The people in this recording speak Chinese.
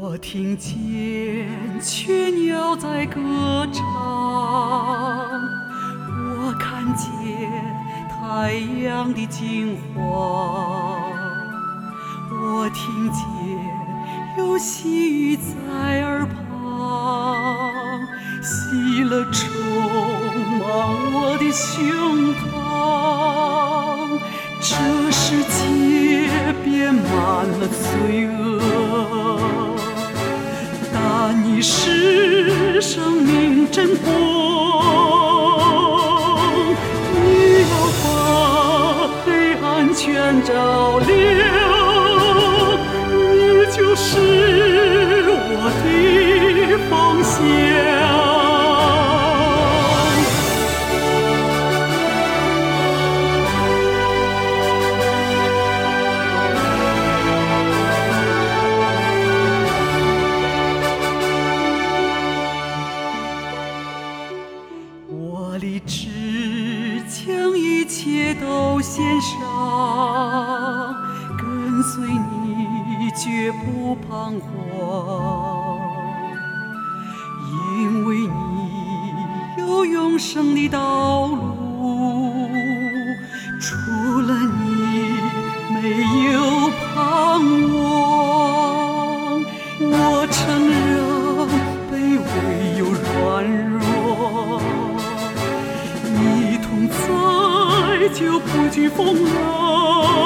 我听见雀鸟在歌唱，我看见太阳的金黄，我听见有细雨在耳旁，喜乐充满我的胸膛。这世界变满了罪恶，但你是生命真光，你要把黑暗全照亮，你就是我的方向。我立志将一切都献上，跟随你绝不彷徨，因为你有永生的道路，除了你没有盼望。我承认卑微又软弱，你同在就不惧风浪，